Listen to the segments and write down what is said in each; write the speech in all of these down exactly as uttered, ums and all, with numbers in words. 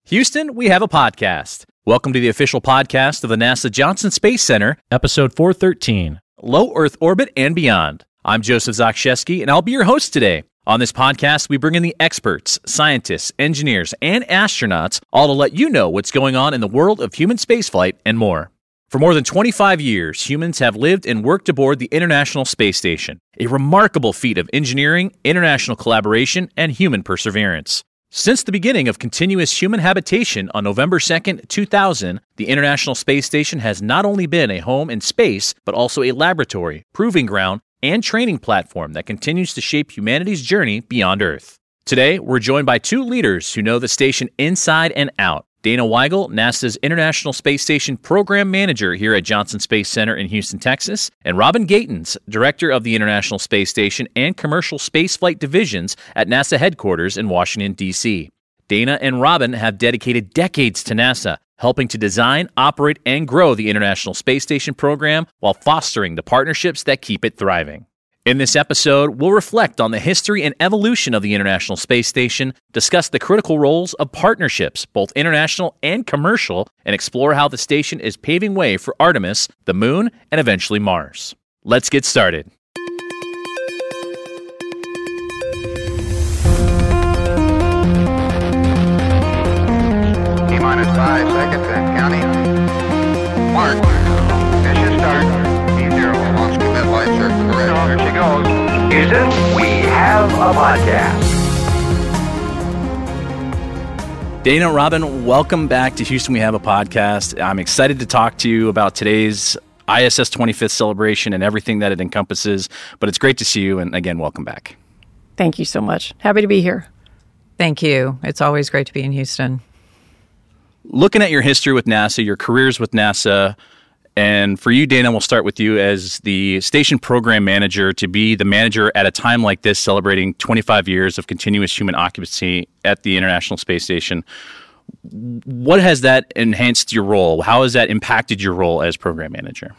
Houston, we have a podcast. Welcome to the official podcast of the NASA Johnson Space Center, episode four thirteen, Low Earth Orbit and Beyond. I'm Joseph Zakshesky, and I'll be your host today. On this podcast, we bring in the experts, scientists, engineers, and astronauts, all to let you know what's going on in the world of human spaceflight and more. For more than twenty-five years, humans have lived and worked aboard the International Space Station, a remarkable feat of engineering, international collaboration, and human perseverance. Since the beginning of continuous human habitation on November second, two thousand, the International Space Station has not only been a home in space, but also a laboratory, proving ground, and training platform that continues to shape humanity's journey beyond Earth. Today, we're joined by two leaders who know the station inside and out. Dana Weigel, NASA's International Space Station Program Manager here at Johnson Space Center in Houston, Texas, and Robin Gatens, Director of the International Space Station and Commercial Spaceflight Divisions at NASA headquarters in Washington, D C Dana and Robin have dedicated decades to NASA, helping to design, operate, and grow the International Space Station program while fostering the partnerships that keep it thriving. In this episode, we'll reflect on the history and evolution of the International Space Station, discuss the critical roles of partnerships, both international and commercial, and explore how the station is paving way for Artemis, the Moon, and eventually Mars. Let's get started. T-minus five seconds and counting. Mark, mission start. Launch commit light circle correct. There she goes. Houston, we have a podcast. Dana, Robin, welcome back to Houston. We have a podcast. I'm excited to talk to you about today's I S S twenty-fifth celebration and everything that it encompasses. But it's great to see you, and again, welcome back. Thank you so much. Happy to be here. Thank you. It's always great to be in Houston. Looking at your history with NASA, your careers with NASA, and for you, Dana, we'll start with you as the station program manager, to be the manager at a time like this, celebrating twenty-five years of continuous human occupancy at the International Space Station. What has that enhanced your role? How has that impacted your role as program manager?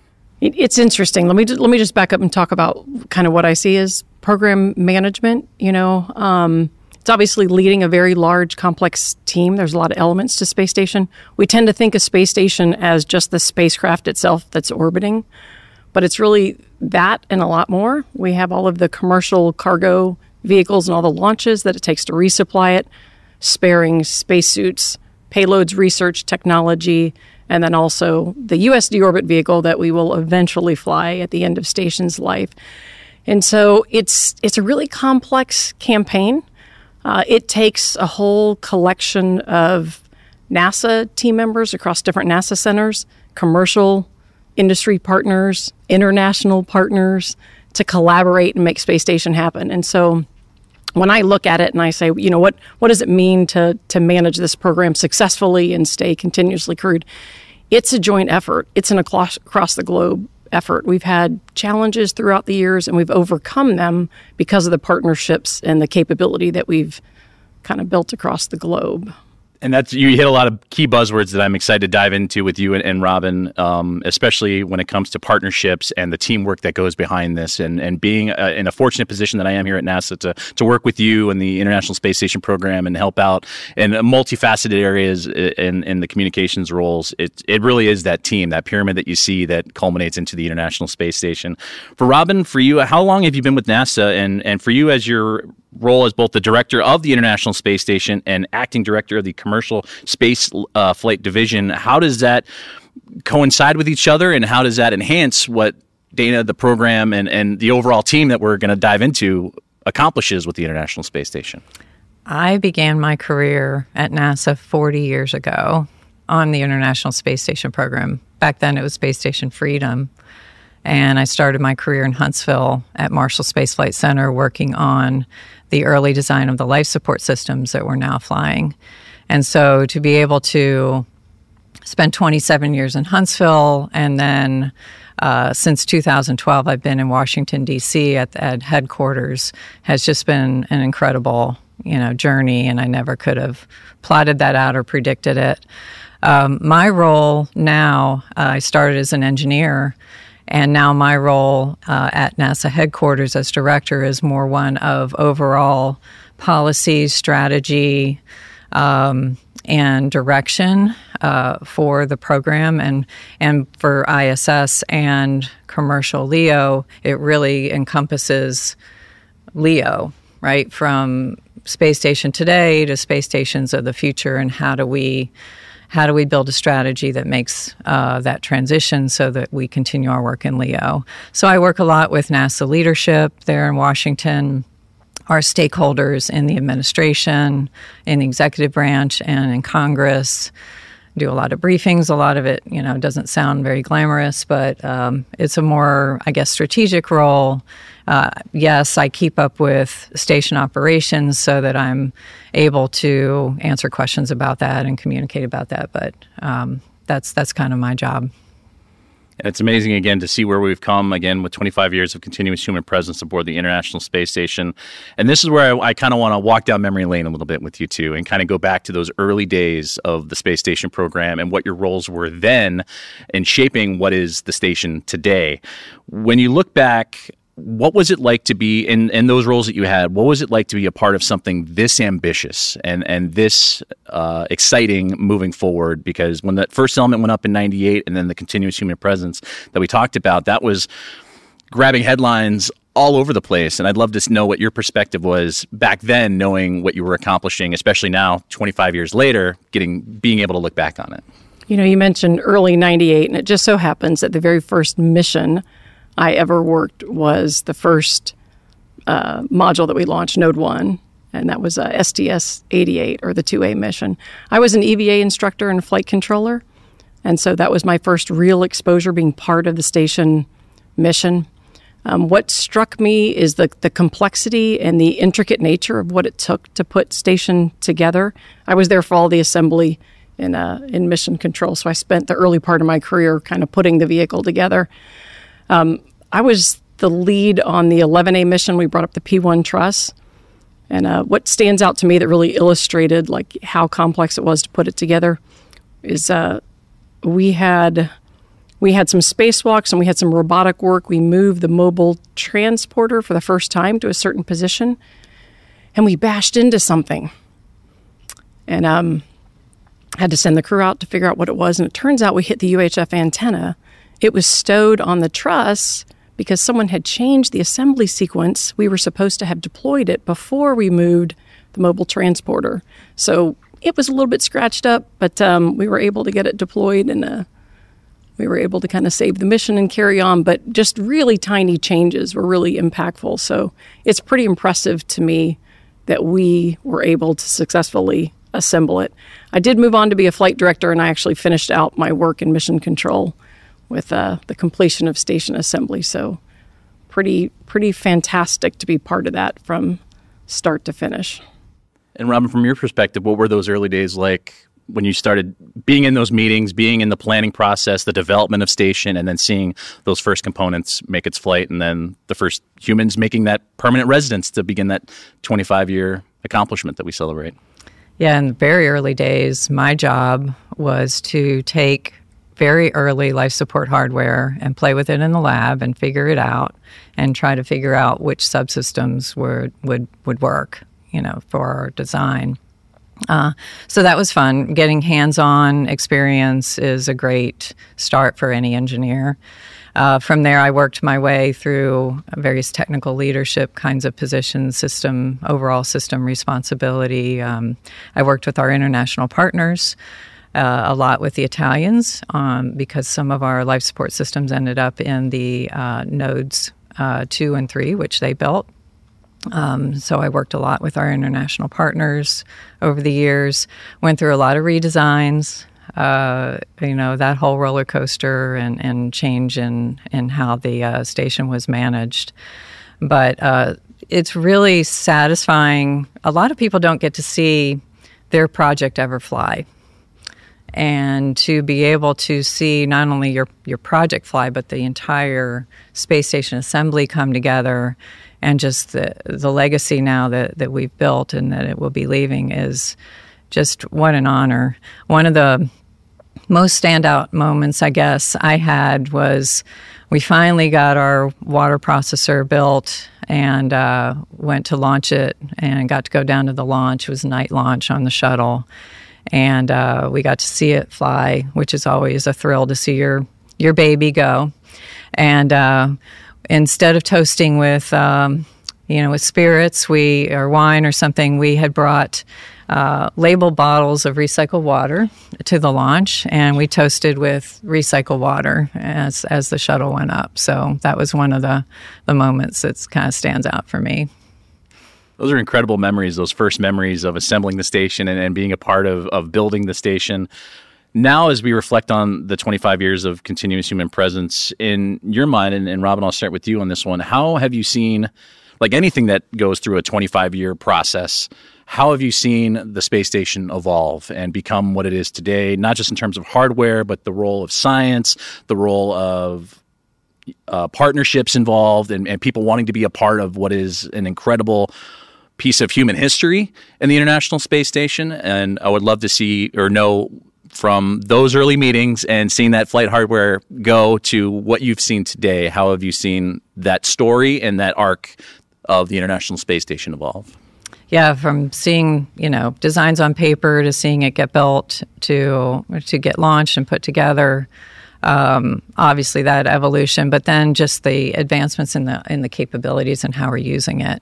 It's interesting. Let me just, let me just back up and talk about kind of what I see as program management. You know, um, it's obviously leading a very large, complex team. There's a lot of elements to space station. We tend to think of space station as just the spacecraft itself that's orbiting, but it's really that and a lot more. We have all of the commercial cargo vehicles and all the launches that it takes to resupply it, sparing spacesuits, payloads, research, technology, and then also the U S deorbit vehicle that we will eventually fly at the end of station's life. And so it's it's a really complex campaign. Uh, it takes a whole collection of NASA team members across different NASA centers, commercial industry partners, international partners, to collaborate and make space station happen. And so when I look at it and I say, you know, what what does it mean to to manage this program successfully and stay continuously crewed? It's a joint effort. It's an across, across the globe effort. We've had challenges throughout the years, and we've overcome them because of the partnerships and the capability that we've kind of built across the globe. And that's, you hit a lot of key buzzwords that I'm excited to dive into with you and, and Robin, um, especially when it comes to partnerships and the teamwork that goes behind this, and, and being uh, in a fortunate position that I am here at NASA to to work with you and the International Space Station program and help out in multifaceted areas in, in the communications roles. It, it really is that team, that pyramid that you see that culminates into the International Space Station. For Robin, for you, how long have you been with NASA? And, and for you, as your role as both the director of the International Space Station and acting director of the Commercial Space uh, Flight Division, how does that coincide with each other, and how does that enhance what Dana, the program, and, and the overall team that we're going to dive into accomplishes with the International Space Station? I began my career at NASA forty years ago on the International Space Station program. Back then it was Space Station Freedom. And I started my career in Huntsville at Marshall Space Flight Center, working on the early design of the life support systems that we're now flying. And so to be able to spend twenty-seven years in Huntsville, and then uh, since two thousand twelve, I've been in Washington, D C at, at headquarters, has just been an incredible, you know, journey, and I never could have plotted that out or predicted it. Um, my role now, uh, I started as an engineer, and now my role uh, at NASA headquarters as director is more one of overall policy, strategy, um, and direction uh, for the program. And, and for I S S and commercial LEO, it really encompasses LEO, right? From space station today to space stations of the future, and how do we how do we build a strategy that makes uh, that transition so that we continue our work in LEO. So I work a lot with NASA leadership there in Washington, our stakeholders in the administration, in the executive branch, and in Congress. Do a lot of briefings. A lot of it, you know, doesn't sound very glamorous, but um, it's a more, I guess, strategic role. Uh, yes, I keep up with station operations so that I'm able to answer questions about that and communicate about that. But um, that's that's kind of my job. And it's amazing, again, to see where we've come, again, with twenty-five years of continuous human presence aboard the International Space Station. And this is where I, I kind of want to walk down memory lane a little bit with you, too, and kind of go back to those early days of the space station program and what your roles were then in shaping what is the station today. When you look back, what was it like to be in, in those roles that you had? What was it like to be a part of something this ambitious and, and this uh, exciting moving forward? Because when that first element went up in ninety-eight, and then the continuous human presence that we talked about, that was grabbing headlines all over the place. And I'd love to know what your perspective was back then, knowing what you were accomplishing, especially now, twenty-five years later, getting being able to look back on it. You know, you mentioned early ninety-eight, and it just so happens that the very first mission I ever worked was the first uh, module that we launched, Node one, and that was uh, S T S eighty-eight, or the two A mission. I was an E V A instructor and flight controller, and so that was my first real exposure being part of the station mission. Um, what struck me is the, the complexity and the intricate nature of what it took to put station together. I was there for all the assembly in, uh, in mission control, so I spent the early part of my career kind of putting the vehicle together. Um, I was the lead on the eleven A mission. We brought up the P one truss. And uh, what stands out to me that really illustrated like how complex it was to put it together is uh, we had we had some spacewalks and we had some robotic work. We moved the mobile transporter for the first time to a certain position, and we bashed into something. And um, had to send the crew out to figure out what it was. And it turns out we hit the U H F antenna. It was stowed on the truss because someone had changed the assembly sequence. We were supposed to have deployed it before we moved the mobile transporter. So it was a little bit scratched up, but um, we were able to get it deployed, and uh, we were able to kind of save the mission and carry on. But just really tiny changes were really impactful. So it's pretty impressive to me that we were able to successfully assemble it. I did move on to be a flight director, and I actually finished out my work in mission control with uh, the completion of station assembly. So pretty pretty fantastic to be part of that from start to finish. And Robin, from your perspective, what were those early days like when you started being in those meetings, being in the planning process, the development of station, and then seeing those first components make its flight, and then the first humans making that permanent residence to begin that twenty-five-year accomplishment that we celebrate? Yeah, in the very early days, my job was to take very early life support hardware and play with it in the lab and figure it out and try to figure out which subsystems would would, would work, you know, for our design. Uh, so that was fun. Getting hands-on experience is a great start for any engineer. Uh, from there, I worked my way through various technical leadership kinds of positions, system, overall system responsibility. Um, I worked with our international partners, uh, a lot with the Italians, um, because some of our life support systems ended up in the uh, nodes uh, two and three, which they built. Um, so I worked a lot with our international partners over the years, went through a lot of redesigns, uh, you know, that whole roller coaster and, and change in, in how the uh, station was managed. But uh, it's really satisfying. A lot of people don't get to see their project ever fly. And to be able to see not only your, your project fly, but the entire space station assembly come together, and just the the legacy now that, that we've built and that it will be leaving is just what an honor. One of the most standout moments, I guess, I had was we finally got our water processor built and uh, went to launch it and got to go down to the launch. It was a night launch on the shuttle. And uh, we got to see it fly, which is always a thrill to see your, your baby go. And uh, instead of toasting with, um, you know, with spirits, we or wine or something, we had brought uh, labeled bottles of recycled water to the launch, and we toasted with recycled water as as the shuttle went up. So that was one of the, the moments that kind of stands out for me. Those are incredible memories, those first memories of assembling the station and, and being a part of, of building the station. Now, as we reflect on the twenty-five years of continuous human presence, in your mind, and, and Robin, I'll start with you on this one, how have you seen, like anything that goes through a twenty-five-year process, how have you seen the space station evolve and become what it is today, not just in terms of hardware, but the role of science, the role of uh, partnerships involved, and, and people wanting to be a part of what is an incredible piece of human history in the International Space Station? And I would love to see or know from those early meetings and seeing that flight hardware go to what you've seen today. How have you seen that story and that arc of the International Space Station evolve? Yeah, from seeing, you know, designs on paper to seeing it get built to to get launched and put together. Um, obviously, that evolution, but then just the advancements in the in the capabilities and how we're using it,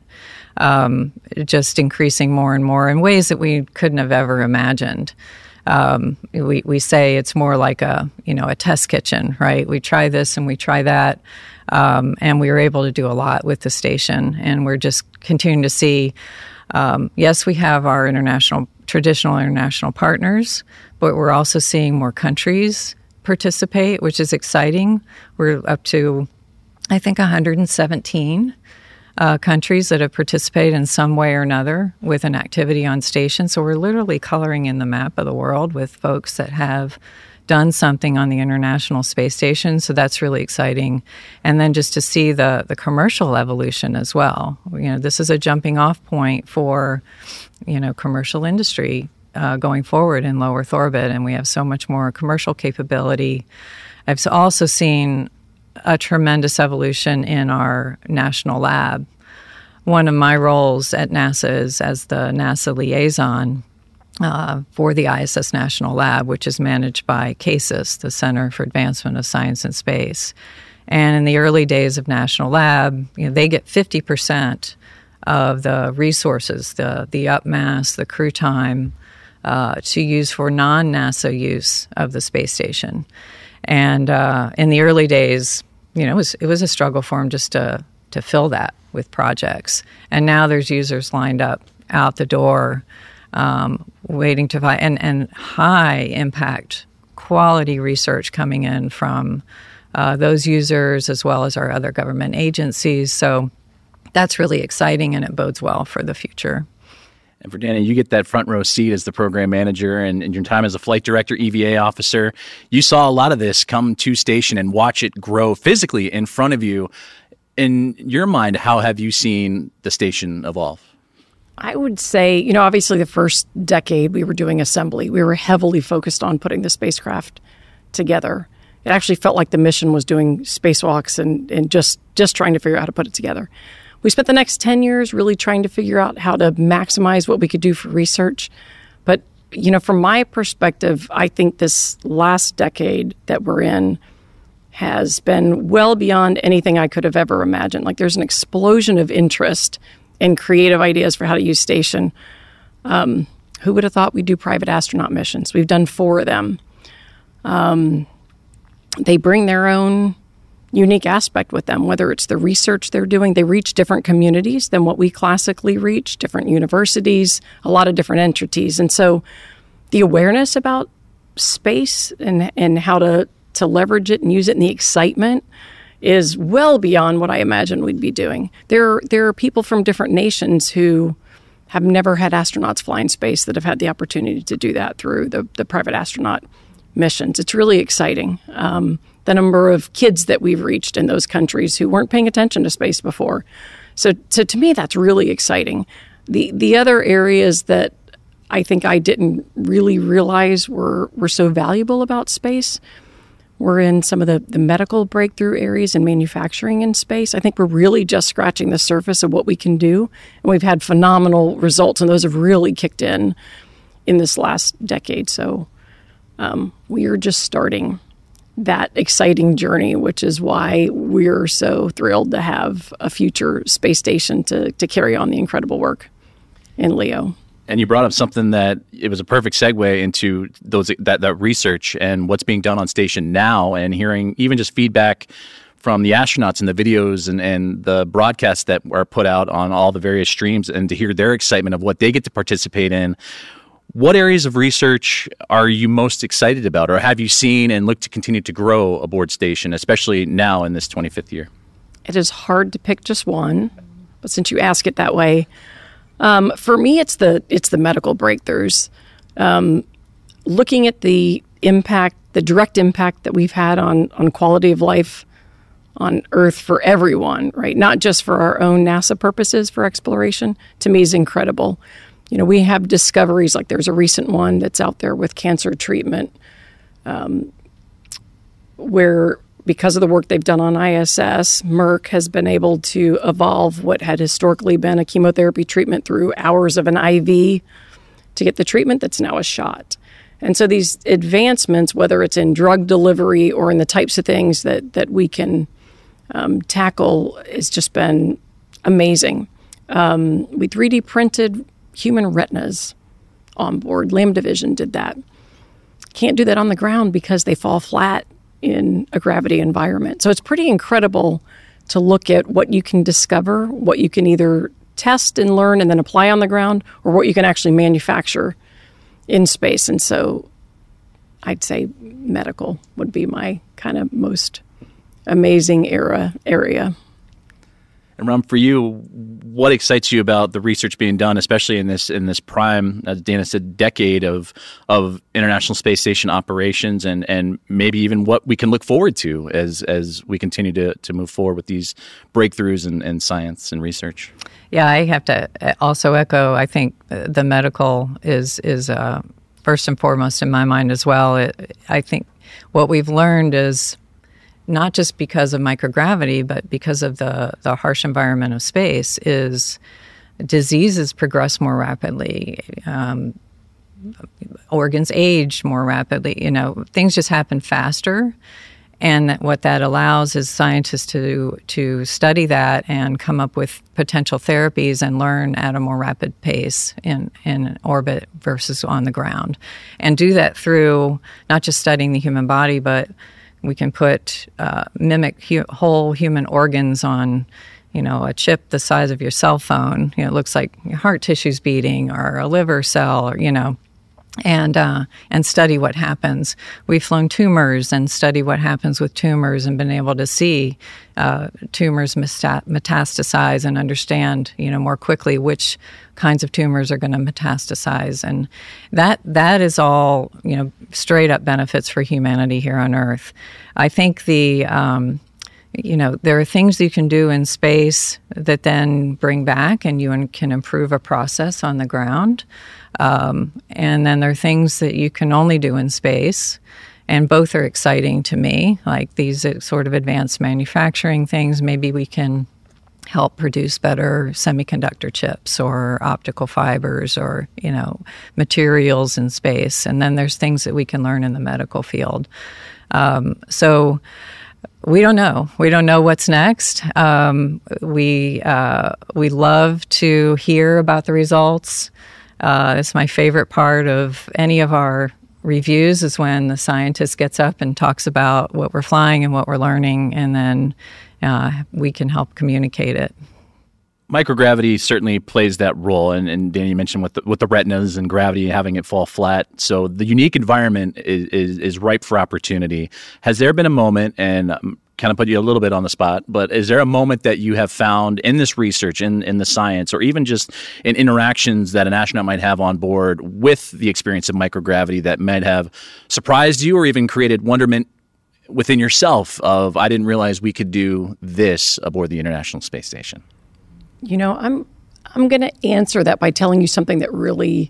um, just increasing more and more in ways that we couldn't have ever imagined. Um, we we say it's more like a you know a test kitchen, right? We try this and we try that, um, and we were able to do a lot with the station, and we're just continuing to see. Um, yes, we have our international, traditional international partners, but we're also seeing more countries participate, which is exciting. We're up to, I think, one hundred seventeen uh, countries that have participated in some way or another with an activity on station. So we're literally coloring in the map of the world with folks that have done something on the International Space Station, so that's really exciting. And then just to see the the commercial evolution as well. You know, this is a jumping off point for, you know, commercial industry uh, going forward in low Earth orbit, and we have so much more commercial capability. I've also seen a tremendous evolution in our national lab. One of my roles at NASA is as the NASA liaison Uh, for the I S S National Lab, which is managed by CASIS, the Center for Advancement of Science and Space. And in the early days of National Lab, you know, they get fifty percent of the resources, the the upmass, the crew time, uh, to use for non-NASA use of the space station. And uh, in the early days, you know, it was it was a struggle for them just to to fill that with projects. And now there's users lined up out the door, Um, waiting to find, and, and high impact quality research coming in from uh, those users as well as our other government agencies. So that's really exciting, and it bodes well for the future. And for Danny, you get that front row seat as the program manager, and in your time as a flight director, E V A officer, you saw a lot of this come to station and watch it grow physically in front of you. In your mind, how have you seen the station evolve? I would say, you know, obviously the first decade we were doing assembly. We were heavily focused on putting the spacecraft together. It actually felt like the mission was doing spacewalks and, and just, just trying to figure out how to put it together. We spent the next ten years really trying to figure out how to maximize what we could do for research. But, you know, from my perspective, I think this last decade that we're in has been well beyond anything I could have ever imagined. Like, there's an explosion of interest and creative ideas for how to use station. Um, who would have thought we'd do private astronaut missions? We've done four of them. Um, they bring their own unique aspect with them, whether it's the research they're doing. They reach different communities than what we classically reach, different universities, a lot of different entities. And so the awareness about space and, and how to, to leverage it and use it, and the excitement is well beyond what I imagined we'd be doing. There, there are people from different nations who have never had astronauts fly in space that have had the opportunity to do that through the, the private astronaut missions. It's really exciting. Um, the number of kids that we've reached in those countries who weren't paying attention to space before. So, so to me, that's really exciting. The the other areas that I think I didn't really realize were, were so valuable about space, we're in some of the, the medical breakthrough areas and manufacturing in space. I think we're really just scratching the surface of what we can do. And we've had phenomenal results, and those have really kicked in in this last decade. So um, we are just starting that exciting journey, which is why we're so thrilled to have a future space station to, to carry on the incredible work in LEO. And you brought up something that it was a perfect segue into those that, that research and what's being done on station now, and hearing even just feedback from the astronauts and the videos and, and the broadcasts that are put out on all the various streams, and to hear their excitement of what they get to participate in. What areas of research are you most excited about, or have you seen and look to continue to grow aboard station, especially now in this twenty-fifth year? It is hard to pick just one, but since you ask it that way, um, for me, it's the it's the medical breakthroughs. Um, looking at the impact, the direct impact that we've had on on quality of life on Earth for everyone, right? Not just for our own NASA purposes for exploration, to me is incredible. You know, we have discoveries, like there's a recent one that's out there with cancer treatment, um, where because of the work they've done on I S S, Merck has been able to evolve what had historically been a chemotherapy treatment through hours of an I V to get the treatment that's now a shot. And so these advancements, whether it's in drug delivery or in the types of things that, that we can um, tackle, has just been amazing. Um, we three D printed human retinas on board. Lambda Vision did that. Can't do that on the ground because they fall flat in a gravity environment. So it's pretty incredible to look at what you can discover, what you can either test and learn and then apply on the ground, or what you can actually manufacture in space. And so I'd say medical would be my kind of most amazing era area. And Ram, for you, what excites you about the research being done, especially in this in this prime, as Dana said, decade of of International Space Station operations, and, and maybe even what we can look forward to as as we continue to, to move forward with these breakthroughs in, in science and research? Yeah, I have to also echo, I think the medical is, is uh, first and foremost in my mind as well. It, I think what we've learned is not just because of microgravity, but because of the, the harsh environment of space, is diseases progress more rapidly, um, organs age more rapidly. You know, things just happen faster. And what that allows is scientists to to study that and come up with potential therapies and learn at a more rapid pace in, in orbit versus on the ground. And do that through not just studying the human body, but we can put uh, mimic hu- whole human organs on, you know, a chip the size of your cell phone. You know, it looks like your heart tissue's beating, or a liver cell, or, you know, and uh, and study what happens. We've flown tumors and study what happens with tumors, and been able to see uh, tumors meta- metastasize and understand, you know, more quickly which kinds of tumors are going to metastasize, and that that is all, you know, straight up benefits for humanity here on Earth. I think the um, you know, there are things you can do in space that then bring back, and you can improve a process on the ground. Um, and then there are things that you can only do in space, and both are exciting to me, like these sort of advanced manufacturing things. Maybe we can help produce better semiconductor chips or optical fibers, or, you know, materials in space. And then there's things that we can learn in the medical field. Um, so we don't know. We don't know what's next. Um, we uh, we love to hear about the results. Uh, it's my favorite part of any of our reviews, is when the scientist gets up and talks about what we're flying and what we're learning, and then uh, we can help communicate it. Microgravity certainly plays that role, and, and Danny, you mentioned with the, with the retinas and gravity having it fall flat. So the unique environment is, is, is ripe for opportunity. Has there been a moment, and um, kind of put you a little bit on the spot, but is there a moment that you have found in this research, in, in the science, or even just in interactions that an astronaut might have on board with the experience of microgravity, that might have surprised you or even created wonderment within yourself of, I didn't realize we could do this aboard the International Space Station? You know, I'm I'm going to answer that by telling you something that really,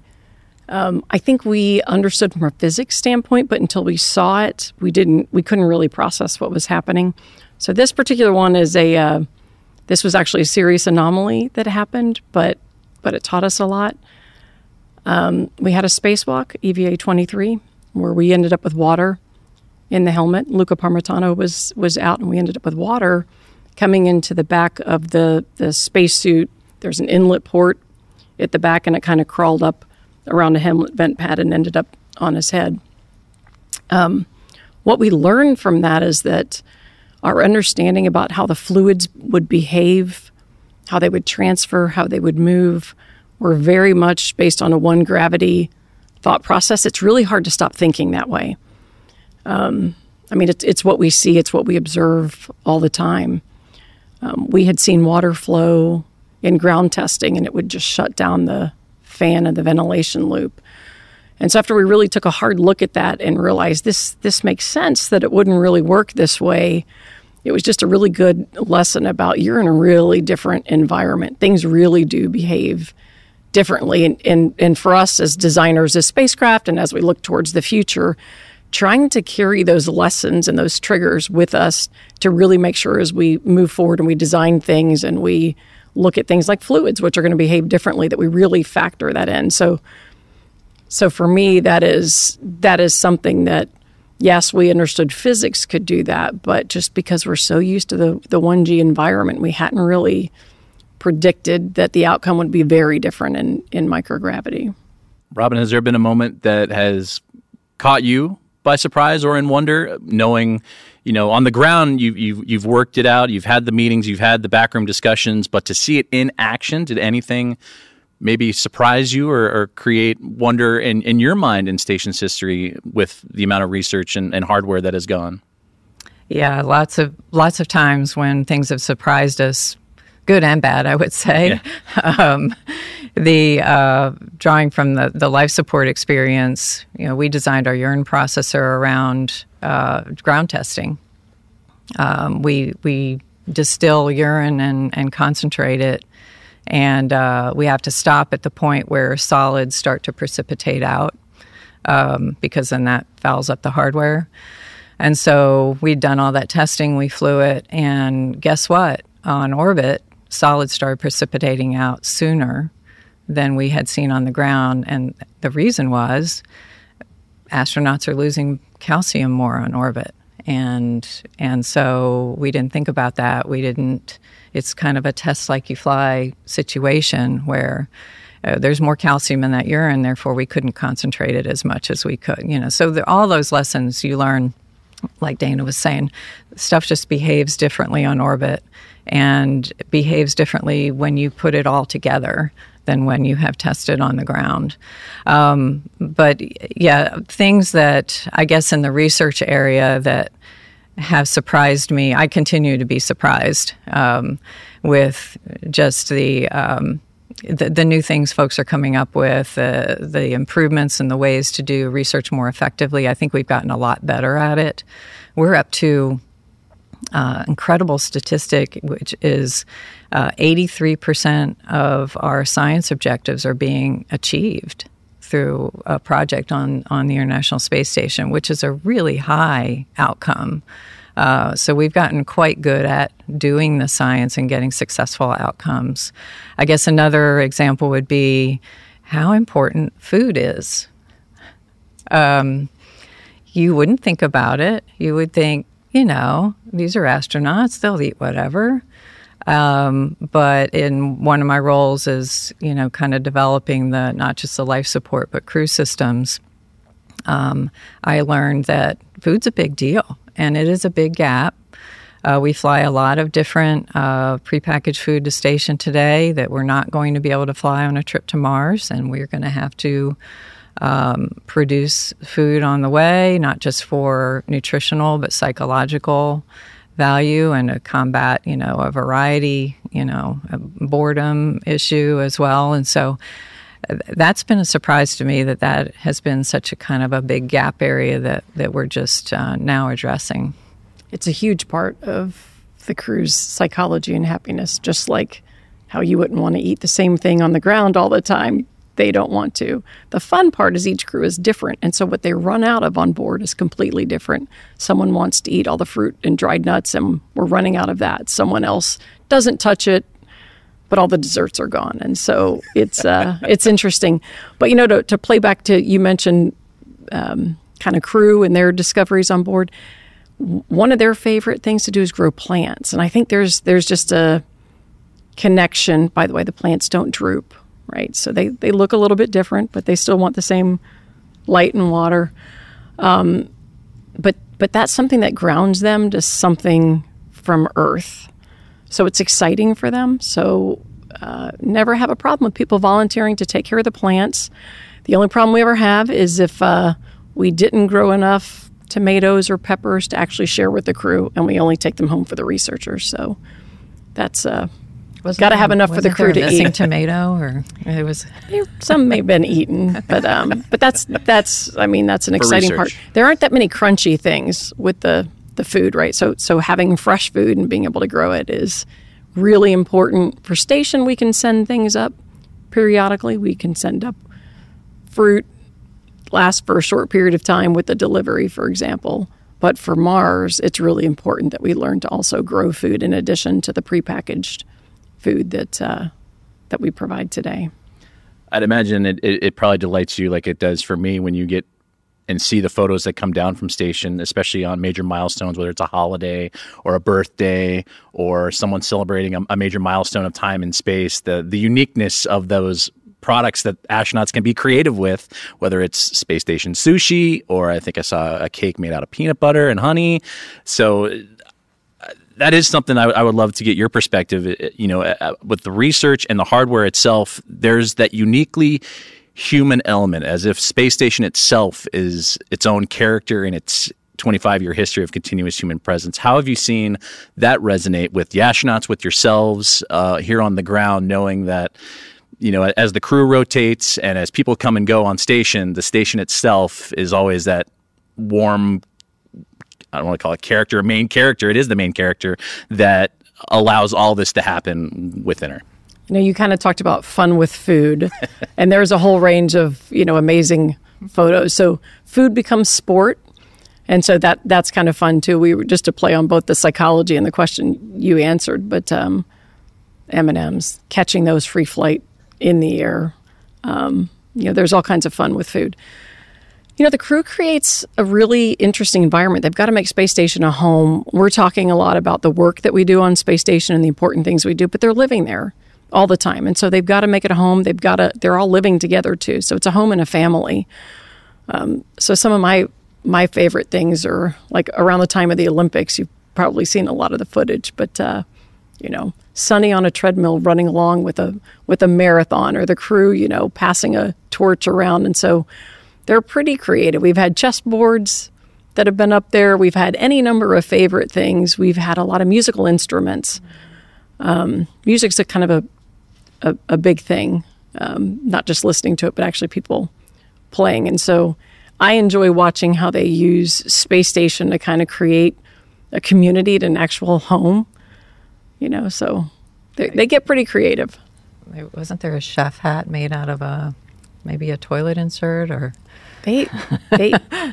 um, I think we understood from a physics standpoint, but until we saw it, we didn't, we couldn't really process what was happening. So this particular one is a, uh, this was actually a serious anomaly that happened, but but it taught us a lot. Um, we had a spacewalk, E V A twenty-three, where we ended up with water in the helmet. Luca Parmitano was was out, and we ended up with water coming into the back of the, the spacesuit. There's an inlet port at the back, and it kind of crawled up around the helmet vent pad and ended up on his head. Um, what we learned from that is that our understanding about how the fluids would behave, how they would transfer, how they would move, were very much based on a one gravity thought process. It's really hard to stop thinking that way. Um, I mean, it's, it's what we see, it's what we observe all the time. Um, we had seen water flow in ground testing, and it would just shut down the fan and the ventilation loop. And so after we really took a hard look at that and realized this this makes sense that it wouldn't really work this way, it was just a really good lesson about you're in a really different environment. Things really do behave differently. And, and, and for us as designers of spacecraft, and as we look towards the future, trying to carry those lessons and those triggers with us to really make sure as we move forward and we design things and we look at things like fluids, which are going to behave differently, that we really factor that in. So so for me, that is that is something that, yes, we understood physics could do that, but just because we're so used to the, the one G environment, we hadn't really predicted that the outcome would be very different in, in microgravity. Robin, has there been a moment that has caught you by surprise or in wonder, knowing, you know, on the ground, you, you've, you've worked it out, you've had the meetings, you've had the backroom discussions, but to see it in action, did anything maybe surprise you or, or create wonder in, in your mind in station's history with the amount of research and, and hardware that has gone? Yeah, lots of lots of times when things have surprised us, good and bad, I would say. Yeah. um, the uh, drawing from the, the life support experience, you know, we designed our urine processor around uh, ground testing. Um, we we distill urine and, and concentrate it, and uh, we have to stop at the point where solids start to precipitate out, um, because then that fouls up the hardware. And so we'd done all that testing, we flew it, and guess what? On orbit, solids started precipitating out sooner than we had seen on the ground. And the reason was astronauts are losing calcium more on orbit. And and so we didn't think about that. We didn't, it's kind of a test like you fly situation where uh, there's more calcium in that urine, therefore we couldn't concentrate it as much as we could. You know, so the, all those lessons you learn, like Dana was saying, stuff just behaves differently on orbit and behaves differently when you put it all together than when you have tested on the ground. Um, but yeah, things that I guess in the research area that have surprised me, I continue to be surprised um, with just the, um, the the new things folks are coming up with, uh, the improvements and the ways to do research more effectively. I think we've gotten a lot better at it. We're up to Uh, incredible statistic, which is uh, eighty-three percent of our science objectives are being achieved through a project on, on the International Space Station, which is a really high outcome. Uh, so we've gotten quite good at doing the science and getting successful outcomes. I guess another example would be how important food is. Um, you wouldn't think about it. You would think, you know, these are astronauts, they'll eat whatever. Um, but in one of my roles is, you know, kind of developing the, not just the life support, but crew systems, um, I learned that food's a big deal, and it is a big gap. Uh, we fly a lot of different uh, prepackaged food to station today that we're not going to be able to fly on a trip to Mars, and we're going to have to Um, produce food on the way, not just for nutritional, but psychological value, and to combat, you know, a variety, you know, a boredom issue as well. And so that's been a surprise to me that that has been such a kind of a big gap area that, that we're just uh, now addressing. It's a huge part of the crew's psychology and happiness, just like how you wouldn't want to eat the same thing on the ground all the time. They don't want to. The fun part is each crew is different, and so what they run out of on board is completely different. Someone wants to eat all the fruit and dried nuts, and we're running out of that. Someone else doesn't touch it, but all the desserts are gone. And so it's uh, it's interesting. But, you know, to, to play back to, you mentioned um, kind of crew and their discoveries on board, one of their favorite things to do is grow plants. And I think there's there's just a connection. By the way, the plants don't droop, right? So they, they look a little bit different, but they still want the same light and water. Um, but but that's something that grounds them to something from Earth. So it's exciting for them. So uh, never have a problem with people volunteering to take care of the plants. The only problem we ever have is if uh, we didn't grow enough tomatoes or peppers to actually share with the crew, and we only take them home for the researchers. So that's uh, got to have enough for the crew to missing eat. Tomato, or it was some may have been eaten, but um, but that's that's I mean that's an For exciting research. part. There aren't that many crunchy things with the the food, right? So so having fresh food and being able to grow it is really important. For station, we can send things up periodically. We can send up fruit, last for a short period of time with the delivery, for example. But for Mars, it's really important that we learn to also grow food in addition to the prepackaged food that uh, that we provide today. I'd imagine it, it, it probably delights you like it does for me when you get and see the photos that come down from station, especially on major milestones, whether it's a holiday or a birthday or someone celebrating a, a major milestone of time and space. The the uniqueness of those products that astronauts can be creative with, whether it's space station sushi, or I think I saw a cake made out of peanut butter and honey. So uh, that is something I, I would love to get your perspective. Uh, You know, uh, with the research and the hardware itself, there's that uniquely human element, as if space station itself is its own character in its twenty-five year history of continuous human presence. How have you seen that resonate with the astronauts, with yourselves uh, here on the ground, knowing that, you know, as the crew rotates and as people come and go on station, the station itself is always that warm, I don't want to call it character, main character. It is the main character that allows all this to happen within her. You know, you kind of talked about fun with food, and there's a whole range of, you know, amazing photos. So food becomes sport, and so that that's kind of fun too. We were just to play on both the psychology and the question you answered, but um, M and M's, catching those free flight in the air. Um, you know, there's all kinds of fun with food. You know, the crew creates a really interesting environment. They've got to make Space Station a home. We're talking a lot about the work that we do on Space Station and the important things we do, but they're living there all the time. And so they've got to make it a home. They've got to, they're all living together too. So it's a home and a family. Um, so some of my, my favorite things are like around the time of the Olympics. You've probably seen a lot of the footage, but, uh, you know, Sonny on a treadmill running along with a, with a marathon, or the crew, you know, passing a torch around. And so they're pretty creative. We've had chessboards that have been up there. We've had any number of favorite things. We've had a lot of musical instruments. Um, music's a kind of a, a, a big thing, um, not just listening to it, but actually people playing. And so I enjoy watching how they use Space Station to kind of create a community to an actual home, you know, so they, they get pretty creative. Wasn't there a chef hat made out of a maybe a toilet insert, or They they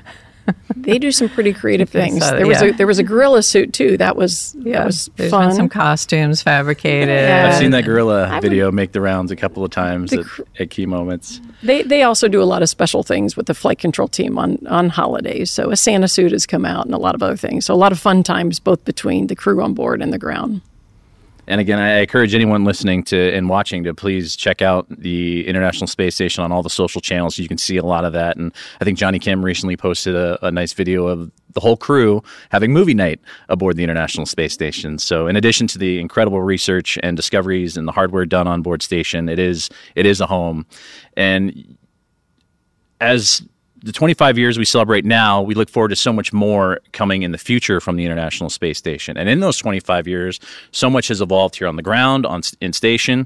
they do some pretty creative things. So, there was yeah. a there was a gorilla suit too. That was yeah, that was there's fun. been some costumes fabricated. Yeah. I've seen that gorilla I would- video make the rounds a couple of times The at, cr- at key moments. They they also do a lot of special things with the flight control team on, on holidays. So a Santa suit has come out and a lot of other things. So a lot of fun times both between the crew on board and the ground. And again, I encourage anyone listening to and watching to please check out the International Space Station on all the social channels. You can see a lot of that. And I think Johnny Kim recently posted a, a nice video of the whole crew having movie night aboard the International Space Station. So in addition to the incredible research and discoveries and the hardware done on board station, it is it is a home. And as the twenty-five years we celebrate now, we look forward to so much more coming in the future from the International Space Station. And in those twenty-five years, so much has evolved here on the ground, on in station.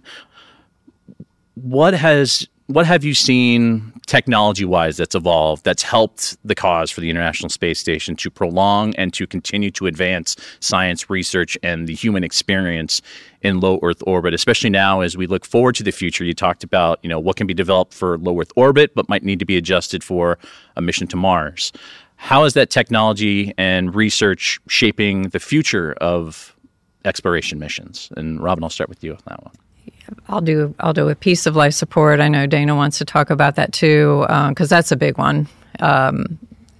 What has what have you seen technology-wise that's evolved, that's helped the cause for the International Space Station to prolong and to continue to advance science research and the human experience in low Earth orbit, especially now as we look forward to the future? You talked about, you know, what can be developed for low Earth orbit, but might need to be adjusted for a mission to Mars. How is that technology and research shaping the future of exploration missions? And Robin, I'll start with you on that one. I'll do I'll do a piece of life support. I know Dana wants to talk about that too, because um, that's a big one. Um,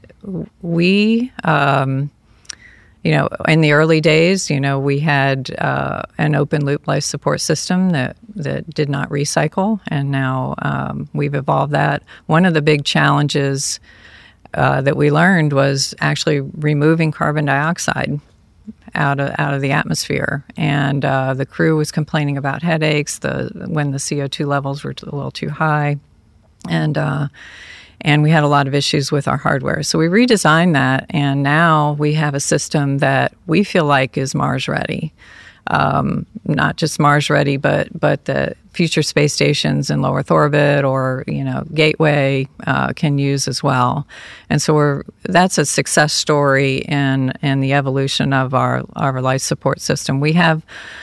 we, um, you know, in the early days, you know, we had uh, an open loop life support system that that did not recycle, and now um, we've evolved that. One of the big challenges uh, that we learned was actually removing carbon dioxide out of out of the atmosphere, and uh, the crew was complaining about headaches the when the C O two levels were a little too high, and uh, and we had a lot of issues with our hardware. So we redesigned that, and now we have a system that we feel like is Mars ready. Um, not just Mars ready, but but the future space stations in low Earth orbit or you know Gateway uh, can use as well. And so we're that's a success story in in the evolution of our our life support system. We have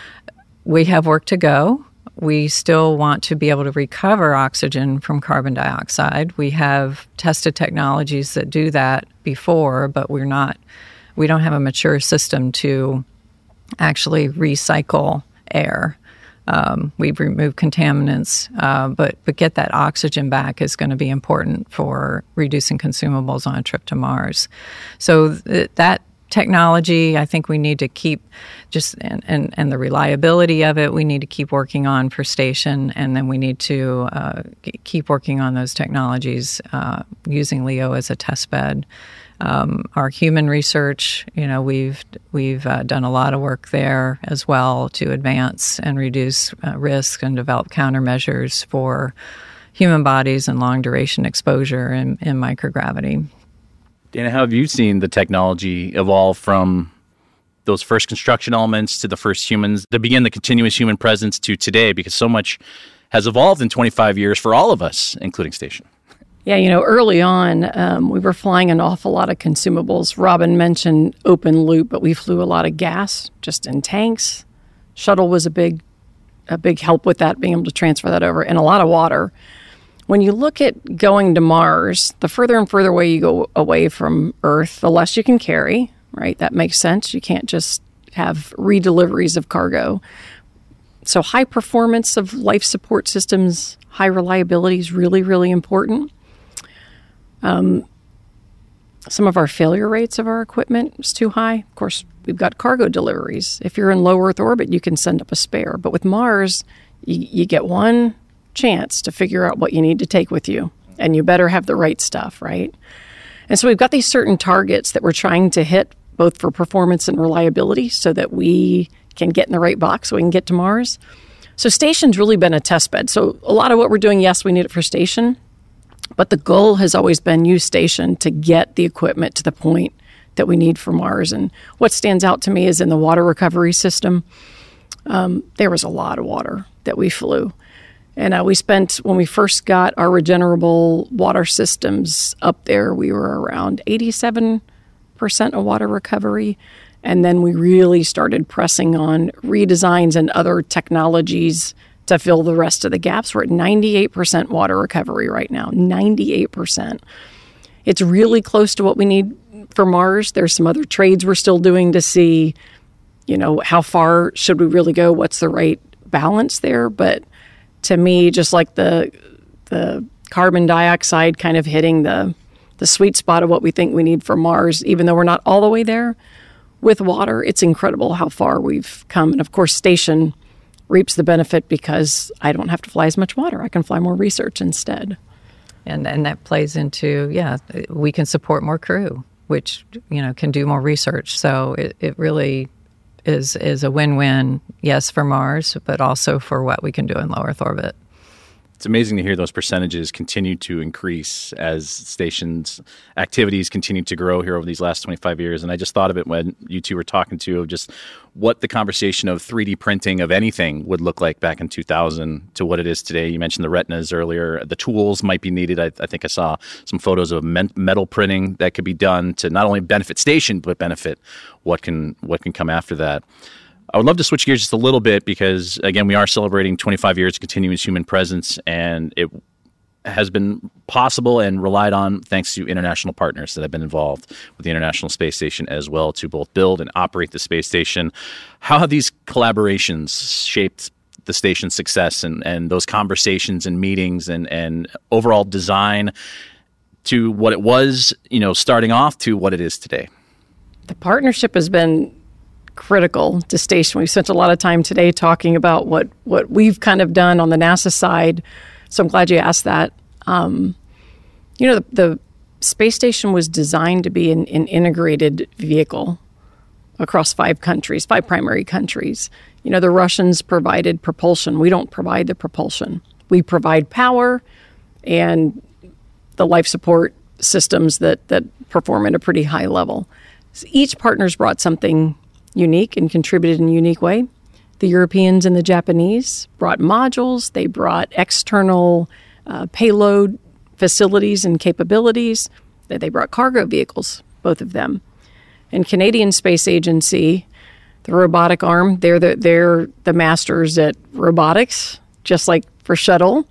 we have work to go. We still want to be able to recover oxygen from carbon dioxide. We have tested technologies that do that before, but we're not. We don't have a mature system to actually recycle air. Um, we've removed contaminants, uh, but but get that oxygen back is going to be important for reducing consumables on a trip to Mars. So th- that technology, I think we need to keep just and, and, and the reliability of it. We need to keep working on for station, and then we need to uh, keep working on those technologies uh, using LEO as a test bed. Um, our human research, you know, we've we've uh, done a lot of work there as well to advance and reduce uh, risk and develop countermeasures for human bodies and long duration exposure in, in microgravity. Dana, how have you seen the technology evolve from those first construction elements to the first humans to begin the continuous human presence to today? Because so much has evolved in twenty-five years for all of us, including station. Yeah, you know, early on, um, we were flying an awful lot of consumables. Robin mentioned open loop, but we flew a lot of gas just in tanks. Shuttle was a big, a big help with that, being able to transfer that over, and a lot of water. When you look at going to Mars, the further and further away you go away from Earth, the less you can carry, right? That makes sense. You can't just have redeliveries of cargo. So high performance of life support systems, high reliability is really, really important. Um, some of our failure rates of our equipment is too high. Of course, we've got cargo deliveries. If you're in low Earth orbit, you can send up a spare. But with Mars, you, you get one chance to figure out what you need to take with you. And you better have the right stuff, right? And so we've got these certain targets that we're trying to hit, both for performance and reliability, so that we can get in the right box so we can get to Mars. So station's really been a test bed. So a lot of what we're doing, yes, we need it for station. But the goal has always been use station to get the equipment to the point that we need for Mars. And what stands out to me is in the water recovery system, um, there was a lot of water that we flew. And uh, we spent, when we first got our regenerable water systems up there, we were around eighty-seven percent of water recovery. And then we really started pressing on redesigns and other technologies to fill the rest of the gaps. We're at ninety-eight percent water recovery right now, ninety-eight percent. It's really close to what we need for Mars. There's some other trades we're still doing to see, you know, how far should we really go? What's the right balance there? But to me, just like the the carbon dioxide kind of hitting the the sweet spot of what we think we need for Mars, even though we're not all the way there, with water, it's incredible how far we've come. And of course, station reaps the benefit because I don't have to fly as much water. I can fly more research instead. And and that plays into, yeah, we can support more crew, which, you know, can do more research. So it, it really is is a win-win, yes, for Mars, but also for what we can do in low Earth orbit. It's amazing to hear those percentages continue to increase as stations' activities continue to grow here over these last twenty-five years. And I just thought of it when you two were talking to of just what the conversation of three D printing of anything would look like back in two thousand to what it is today. You mentioned the retinas earlier. The tools might be needed. I, I think I saw some photos of metal printing that could be done to not only benefit station, but benefit what can what can come after that. I would love to switch gears just a little bit because, again, we are celebrating twenty-five years of continuous human presence, and it has been possible and relied on thanks to international partners that have been involved with the International Space Station as well to both build and operate the space station. How have these collaborations shaped the station's success and, and those conversations and meetings and, and overall design to what it was, you know, starting off to what it is today? The partnership has been critical to station. We've spent a lot of time today talking about what, what we've kind of done on the NASA side. So I'm glad you asked that. Um, you know, the, the space station was designed to be an, an integrated vehicle across five countries, five primary countries. You know, the Russians provided propulsion. We don't provide the propulsion. We provide power and the life support systems that, that perform at a pretty high level. So each partner's brought something unique and contributed in a unique way. The Europeans and the Japanese brought modules. They brought external uh, payload facilities and capabilities. They brought cargo vehicles, both of them. And Canadian Space Agency, the robotic arm, they're the, they're the masters at robotics, just like for shuttle.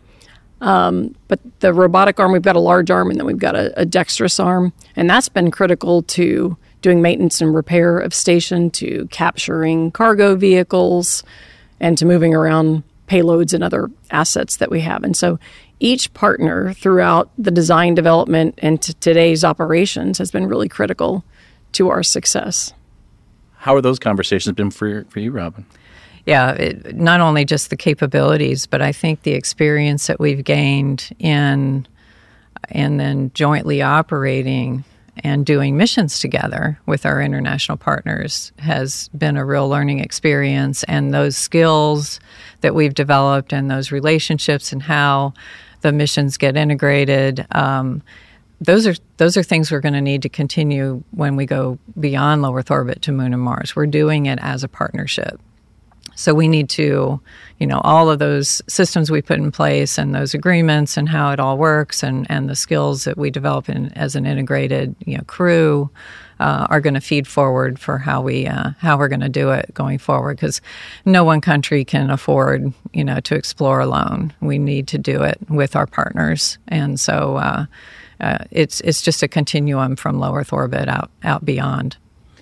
Um, but the robotic arm, we've got a large arm, and then we've got a, a dexterous arm. And that's been critical to doing maintenance and repair of station, to capturing cargo vehicles, and to moving around payloads and other assets that we have. And so each partner throughout the design development and to today's operations has been really critical to our success. How are those conversations been for, for you, Robin? Yeah, it, not only just the capabilities, but I think the experience that we've gained in and then jointly operating and doing missions together with our international partners has been a real learning experience. And those skills that we've developed and those relationships and how the missions get integrated, um, those are those are things we're going to need to continue when we go beyond low Earth orbit to Moon and Mars. We're doing it as a partnership. So we need to, you know, all of those systems we put in place and those agreements and how it all works and, and the skills that we develop in, as an integrated, you know, crew uh, are going to feed forward for how we uh, how we're going to do it going forward, because no one country can afford, you know, to explore alone. We need to do it with our partners, and so uh, uh, it's it's just a continuum from low Earth orbit out out beyond.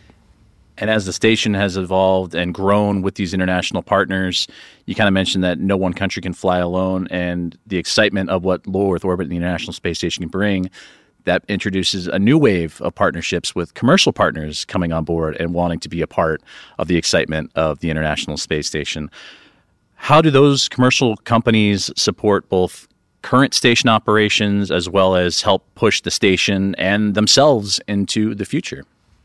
And as the station has evolved and grown with these international partners, you kind of mentioned that no one country can fly alone, and the excitement of what low Earth orbit and the International Space Station can bring, that introduces a new wave of partnerships with commercial partners coming on board and wanting to be a part of the excitement of the International Space Station. How do those commercial companies support both current station operations as well as help push the station and themselves into the future?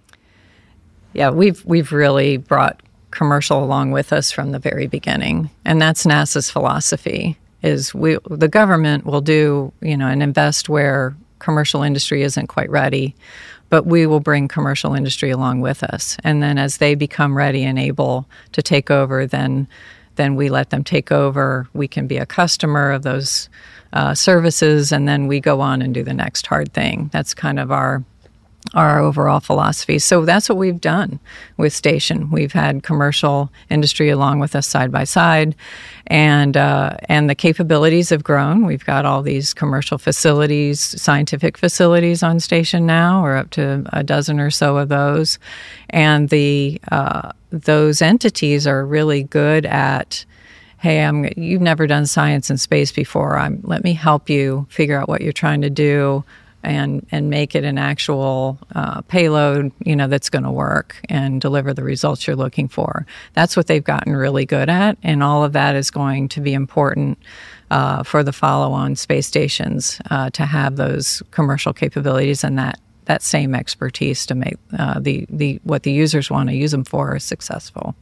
Yeah, we've we've really brought commercial along with us from the very beginning, and that's NASA's philosophy. Is we the government will do, you know, and invest where commercial industry isn't quite ready, but we will bring commercial industry along with us, and then as they become ready and able to take over, then then we let them take over. We can be a customer of those uh, services, and then we go on and do the next hard thing. That's kind of our our overall philosophy. So that's what we've done with Station. We've had commercial industry along with us side by side, and uh, and the capabilities have grown. We've got all these commercial facilities, scientific facilities on Station now. We're up to a dozen or so of those, and the uh, those entities are really good at, hey, I'm, you've never done science in space before. I'm, let me help you figure out what you're trying to do, and and make it an actual uh, payload, you know, that's going to work and deliver the results you're looking for. That's what they've gotten really good at, and all of that is going to be important uh, for the follow-on space stations uh, to have those commercial capabilities and that that same expertise to make uh, the the what the users want to use them for successful.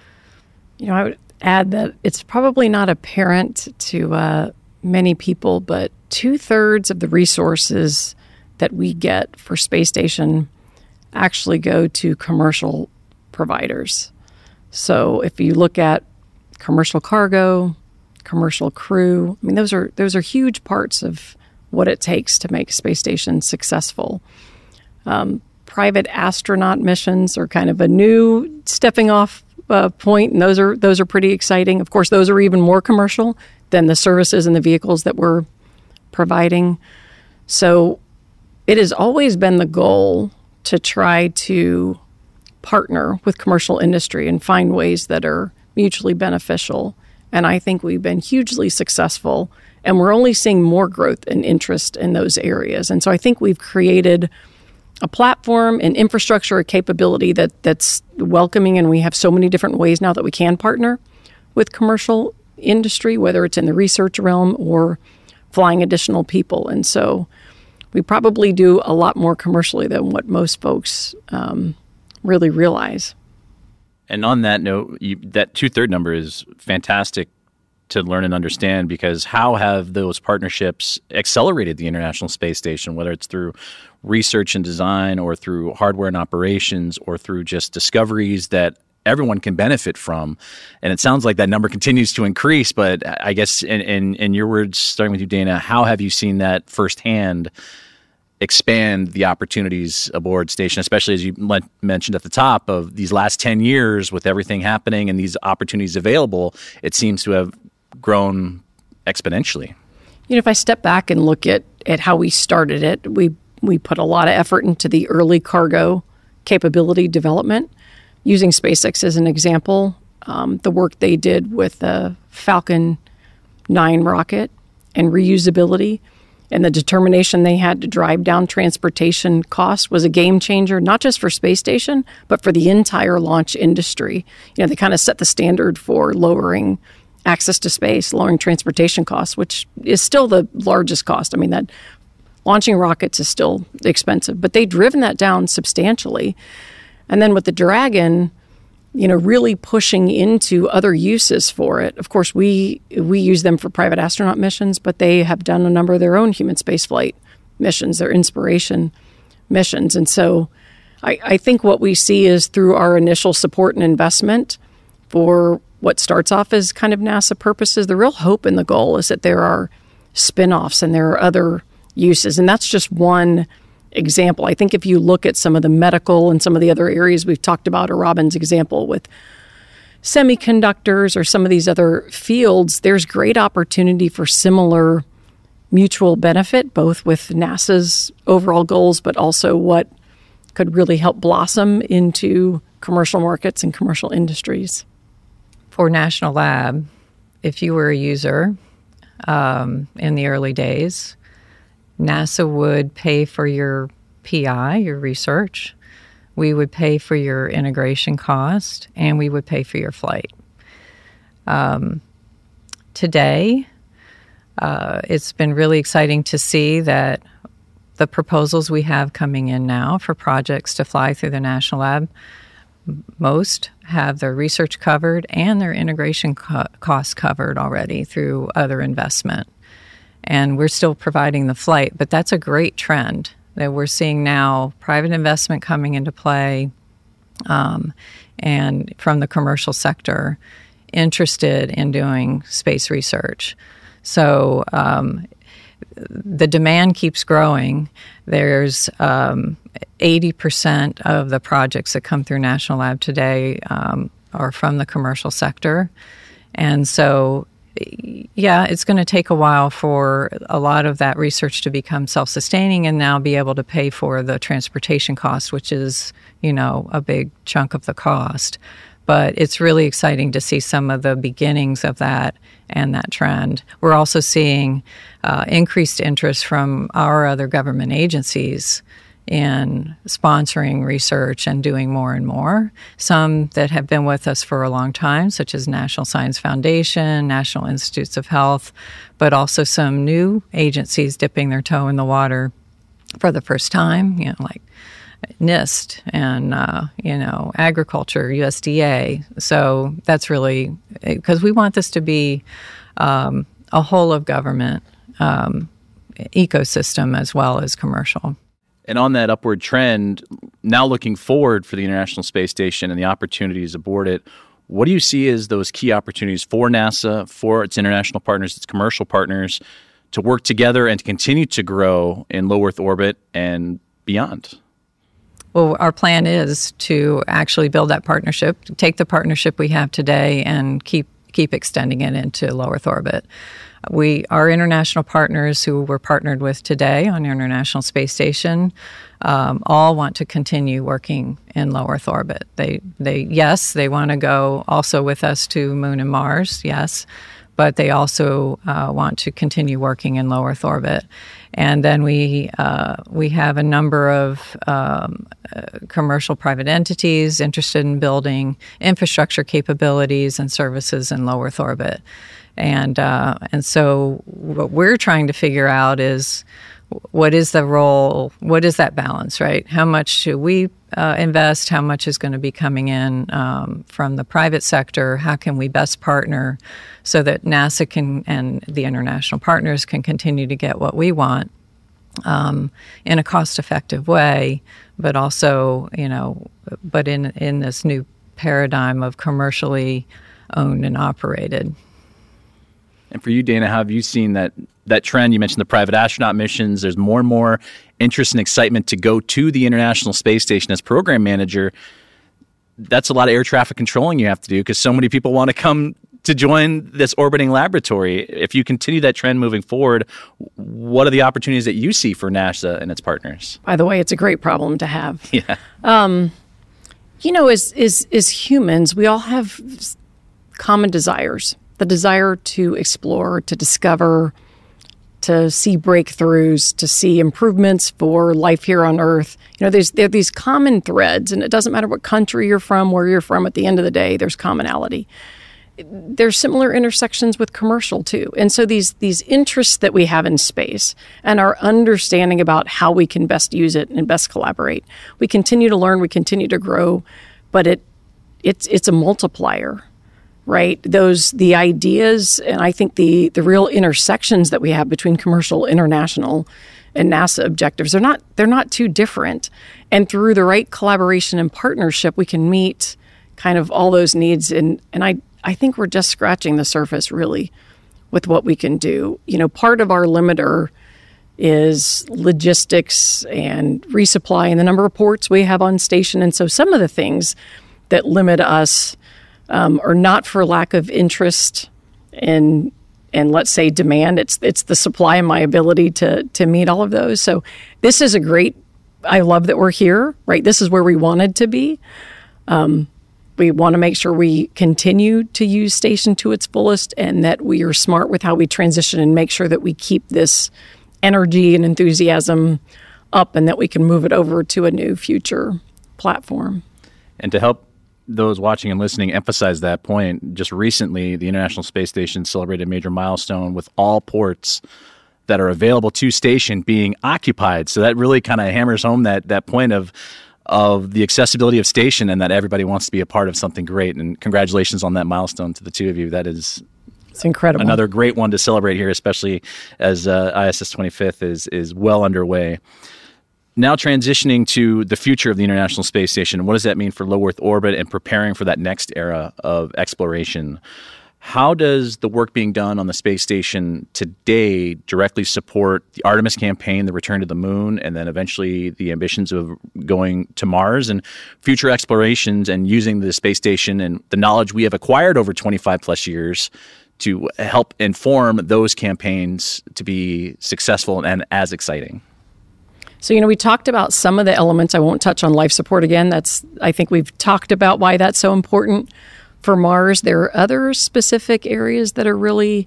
You know, I would add that it's probably not apparent to uh, many people, but two-thirds of the resources that we get for space station actually go to commercial providers. So if you look at commercial cargo, commercial crew, I mean, those are those are huge parts of what it takes to make a space station successful. Um, private astronaut missions are kind of a new stepping off uh, point, and those are those are pretty exciting. Of course, those are even more commercial than the services and the vehicles that we're providing. So it has always been the goal to try to partner with commercial industry and find ways that are mutually beneficial And I think we've been hugely successful, and we're only seeing more growth and interest in those areas. And so I think we've created a platform, an infrastructure, a capability that that's welcoming, and we have so many different ways now that we can partner with commercial industry, whether it's in the research realm or flying additional people. And so we probably do a lot more commercially than what most folks um, really realize. And on that note, you, that two-third number is fantastic to learn and understand, because how have those partnerships accelerated the International Space Station, whether it's through research and design or through hardware and operations or through just discoveries that everyone can benefit from? And it sounds like that number continues to increase, but I guess in, in, in your words, starting with you, Dana, how have you seen that firsthand expand the opportunities aboard station, especially as you le- mentioned at the top of these last ten years with everything happening and these opportunities available, it seems to have grown exponentially. You know, if I step back and look at, at how we started it, we we put a lot of effort into the early cargo capability development. Using SpaceX as an example, um, the work they did with the Falcon nine rocket and reusability and the determination they had to drive down transportation costs was a game changer, not just for space station, but for the entire launch industry. You know, they kind of set the standard for lowering access to space, lowering transportation costs, which is still the largest cost. I mean, that launching rockets is still expensive, but they've driven that down substantially. And then with the Dragon, you know, really pushing into other uses for it. Of course, we we use them for private astronaut missions, but they have done a number of their own human spaceflight missions, their Inspiration missions. And so I, I think what we see is through our initial support and investment for what starts off as kind of NASA purposes, the real hope and the goal is that there are spin-offs and there are other uses. And that's just one example. I think if you look at some of the medical and some of the other areas we've talked about, or Robin's example with semiconductors or some of these other fields, there's great opportunity for similar mutual benefit, both with NASA's overall goals, but also what could really help blossom into commercial markets and commercial industries. For National Lab, if you were a user um, in the early days, NASA would pay for your P I, your research. We would pay for your integration cost, and we would pay for your flight. Um, today, uh, it's been really exciting to see that the proposals we have coming in now for projects to fly through the National Lab, most have their research covered and their integration co- costs covered already through other investment. And we're still providing the flight, but that's a great trend that we're seeing now, private investment coming into play, um, and from the commercial sector interested in doing space research. So um, the demand keeps growing. There's um, eighty percent of the projects that come through National Lab today um, are from the commercial sector. And so yeah, it's going to take a while for a lot of that research to become self-sustaining and now be able to pay for the transportation cost, which is, you know, a big chunk of the cost. But it's really exciting to see some of the beginnings of that and that trend. We're also seeing uh, increased interest from our other government agencies in sponsoring research and doing more and more. Some that have been with us for a long time, such as National Science Foundation, National Institutes of Health, but also some new agencies dipping their toe in the water for the first time, you know, like NIST and, uh, you know, agriculture, U S D A. So that's really, because we want this to be um, a whole of government um, ecosystem as well as commercial. And on that upward trend, now looking forward for the International Space Station and the opportunities aboard it, what do you see as those key opportunities for NASA, for its international partners, its commercial partners, to work together and to continue to grow in low Earth orbit and beyond? Well, our plan is to actually build that partnership, take the partnership we have today and keep keep extending it into low Earth orbit. We, our international partners who we're partnered with today on the International Space Station, um, all want to continue working in low Earth orbit. They, they, yes, they want to go also with us to Moon and Mars, yes, but they also uh, want to continue working in low Earth orbit. And then we uh, we have a number of um, uh, commercial private entities interested in building infrastructure capabilities and services in low Earth orbit. And uh, and so what we're trying to figure out is what is the role, what is that balance, right? How much should we uh, invest? How much is going to be coming in um, from the private sector? How can we best partner so that NASA can and the international partners can continue to get what we want um, in a cost-effective way, but also, you know, but in in this new paradigm of commercially owned and operated. And for you, Dana, how have you seen that that trend? You mentioned the private astronaut missions. There's more and more interest and excitement to go to the International Space Station as program manager. That's a lot of air traffic controlling you have to do because so many people want to come to join this orbiting laboratory. If you continue that trend moving forward, what are the opportunities that you see for NASA and its partners? By the way, it's a great problem to have. Yeah. Um, you know, as, as, as humans, we all have common desires. The desire to explore, to discover, to see breakthroughs, to see improvements for life here on Earth. You know, there's there are these common threads, and it doesn't matter what country you're from, where you're from. At the end of the day, there's commonality. There's similar intersections with commercial too, and so these these interests that we have in space and our understanding about how we can best use it and best collaborate. We continue to learn, we continue to grow, but it it's it's a multiplier. Right, those the ideas, and I think the the real intersections that we have between commercial, international, and NASA objectives are not they're not too different. And through the right collaboration and partnership, we can meet kind of all those needs. And and I I think we're just scratching the surface really with what we can do. You know, part of our limiter is logistics and resupply and the number of ports we have on station. And so some of the things that limit us Um, or not for lack of interest in, and let's say demand. It's it's the supply and my ability to to meet all of those. So this is a great. I love that we're here. Right, this is where we wanted to be. Um, we want to make sure we continue to use station to its fullest, and that we are smart with how we transition and make sure that we keep this energy and enthusiasm up, and that we can move it over to a new future platform. And to help those watching and listening emphasize that point, just recently, the International Space Station celebrated a major milestone with all ports that are available to station being occupied. So that really kind of hammers home that that point of of the accessibility of station and that everybody wants to be a part of something great. And congratulations on that milestone to the two of you. That is it's incredible. Another great one to celebrate here, especially as uh, I S S twenty-fifth is is well underway. Now transitioning to the future of the International Space Station, what does that mean for low Earth orbit and preparing for that next era of exploration? How does the work being done on the space station today directly support the Artemis campaign, the return to the moon, and then eventually the ambitions of going to Mars and future explorations and using the space station and the knowledge we have acquired over twenty-five plus years to help inform those campaigns to be successful and as exciting? So, you know, we talked about some of the elements. I won't touch on life support again. That's, I think we've talked about why that's so important for Mars. There are other specific areas that are really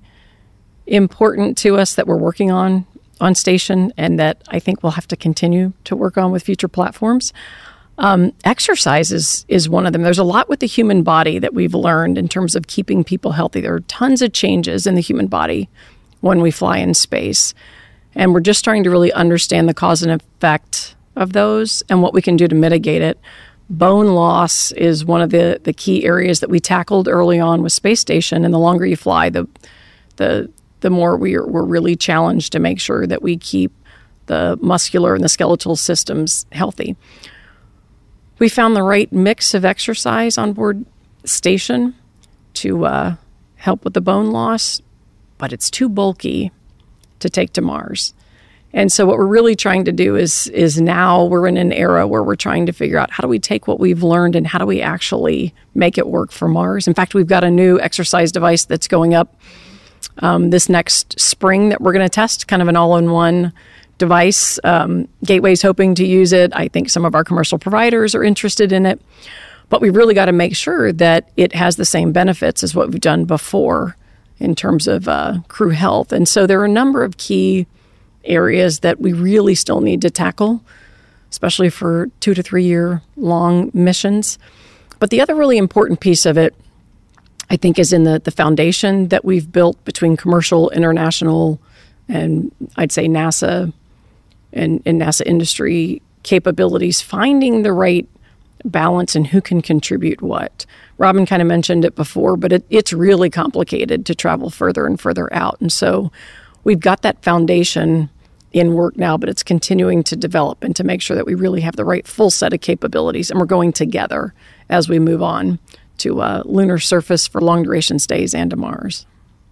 important to us that we're working on on station and that I think we'll have to continue to work on with future platforms. Um, exercise is, is one of them. There's a lot with the human body that we've learned in terms of keeping people healthy. There are tons of changes in the human body when we fly in space. And we're just trying to really understand the cause and effect of those and what we can do to mitigate it. Bone loss is one of the, the key areas that we tackled early on with Space Station. And the longer you fly, the the the more we're, we're really challenged to make sure that we keep the muscular and the skeletal systems healthy. We found the right mix of exercise on board station to uh, help with the bone loss, but it's too bulky to take to Mars. And so what we're really trying to do is is now we're in an era where we're trying to figure out how do we take what we've learned and how do we actually make it work for Mars. In fact, we've got a new exercise device that's going up um, this next spring that we're going to test, kind of an all-in-one device. Um, Gateway's hoping to use it. I think some of our commercial providers are interested in it. But we've really got to make sure that it has the same benefits as what we've done before in terms of uh, crew health. And so there are a number of key areas that we really still need to tackle, especially for two to three year long missions. But the other really important piece of it, I think, is in the, the foundation that we've built between commercial, international, and I'd say NASA and, and NASA industry capabilities, finding the right balance and who can contribute what. Robin kind of mentioned it before, but it, it's really complicated to travel further and further out. And so we've got that foundation in work now, but it's continuing to develop and to make sure that we really have the right full set of capabilities, and we're going together as we move on to uh, lunar surface for long duration stays and to Mars.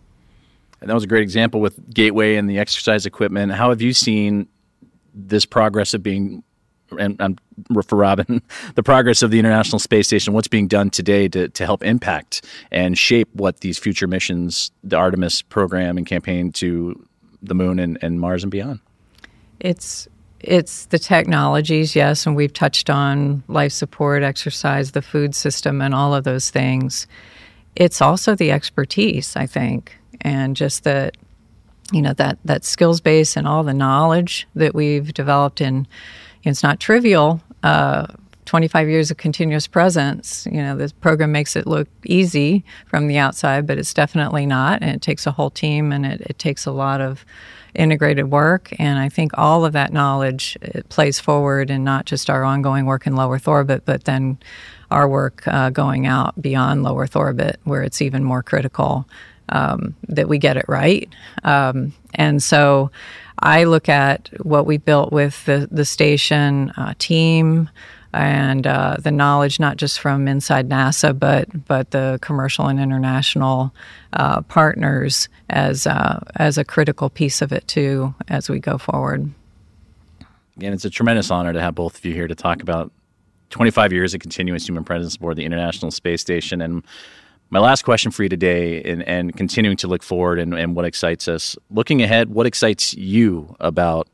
And that was a great example with Gateway and the exercise equipment. How have you seen this progress of being, and, and for Robin, the progress of the International Space Station, what's being done today to, to help impact and shape what these future missions, the Artemis program and campaign to the moon and, and Mars and beyond? It's it's the technologies, yes, and we've touched on life support, exercise, the food system, and all of those things. It's also the expertise, I think, and just the, you know, that, that skills base and all the knowledge that we've developed in, it's not trivial. Uh, twenty-five years of continuous presence, you know, this program makes it look easy from the outside, but it's definitely not. And it takes a whole team, and it, it takes a lot of integrated work. And I think all of that knowledge it plays forward in not just our ongoing work in low Earth orbit, but then our work uh, going out beyond low Earth orbit, where it's even more critical um, that we get it right. Um, and so I look at what we built with the, the station uh, team and uh, the knowledge not just from inside NASA, but but the commercial and international uh, partners as uh, as a critical piece of it too as we go forward. Again, it's a tremendous honor to have both of you here to talk about twenty-five years of continuous human presence aboard the International Space Station. And my last question for you today, and, and continuing to look forward and, and what excites us, looking ahead, what excites you about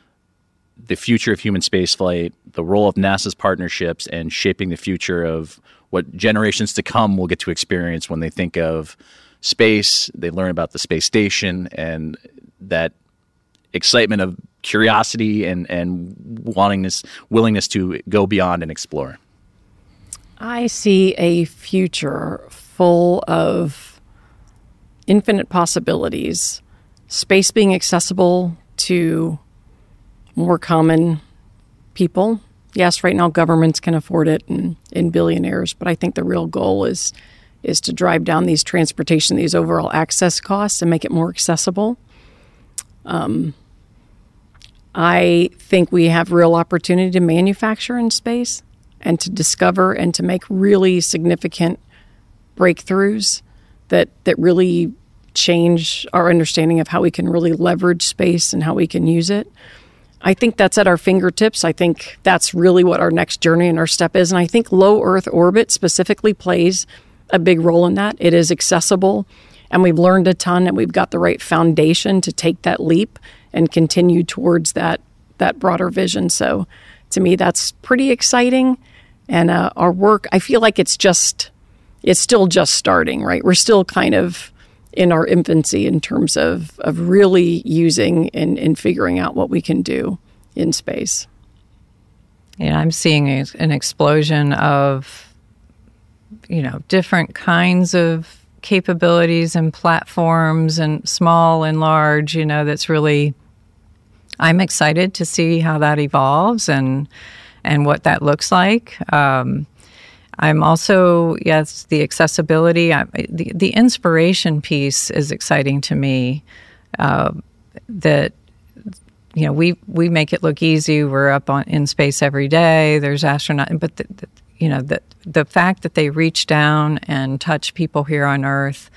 the future of human spaceflight, the role of NASA's partnerships, and shaping the future of what generations to come will get to experience when they think of space, they learn about the space station, and that excitement of curiosity and, and wantingness, willingness to go beyond and explore? I see a future full of infinite possibilities, space being accessible to more common people. Yes, right now governments can afford it and, and billionaires, but I think the real goal is is to drive down these transportation, these overall access costs and make it more accessible. Um, I think we have real opportunity to manufacture in space and to discover and to make really significant breakthroughs that that really change our understanding of how we can really leverage space and how we can use it. I think that's at our fingertips. I think that's really what our next journey and our step is. And I think low Earth orbit specifically plays a big role in that. It is accessible, and we've learned a ton, and we've got the right foundation to take that leap and continue towards that that broader vision. So to me, that's pretty exciting. And uh, our work, I feel like it's just, it's still just starting, right? We're still kind of in our infancy in terms of, of really using and, and figuring out what we can do in space. Yeah, I'm seeing a, an explosion of, you know, different kinds of capabilities and platforms, and small and large, you know, that's really, I'm excited to see how that evolves and and what that looks like. Um, I'm also, yes, the accessibility, I, the, the inspiration piece is exciting to me. Uh, that, you know, we, we make it look easy. We're up on in space every day. There's astronauts, but the, the, you know, the the fact that they reach down and touch people here on Earth,